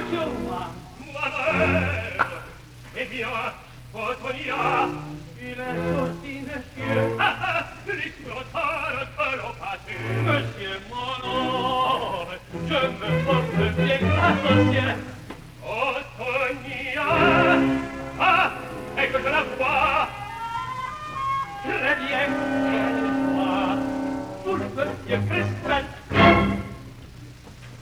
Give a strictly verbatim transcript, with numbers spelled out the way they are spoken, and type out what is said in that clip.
sur moi. Ma mère. Eh bien, Antonia. Il est sorti, monsieur. Ah ah, l'exploitant que l'on passe. Monsieur, mon nom, je me porte bien grâce au ciel. Antonia. Ah, et que je la vois. Très bien, elle soit. Pour monsieur Crispin.